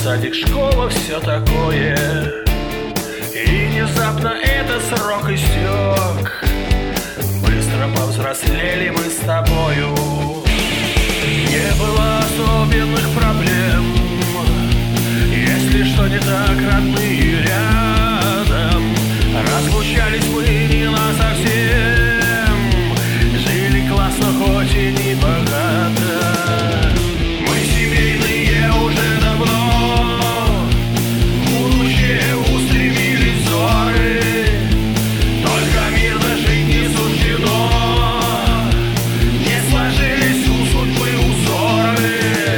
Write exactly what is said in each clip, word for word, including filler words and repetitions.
Садик, школа, все такое. И внезапно этот срок истек. Быстро повзрослели мы с тобою. Не было особенных проблем. Если что не так, родные рядом. Разлучались мы не насовсем. Жили классно, хоть и не богато. Мы семейные уже давно. В будущее устремили взоры. Только мирно жить не суждено. Не сложились у судьбы узоры.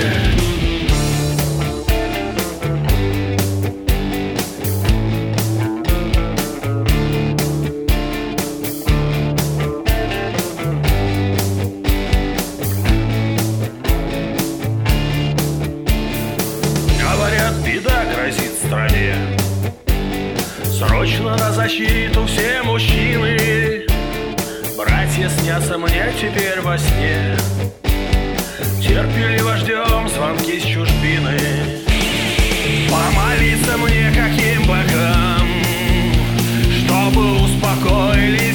Говорят, беда грозит стране. Срочно на защиту все мужчины. Братья снятся мне теперь во сне. Терпеливо ждем звонки с чужбины. Помолиться мне каким богам, чтобы успокоили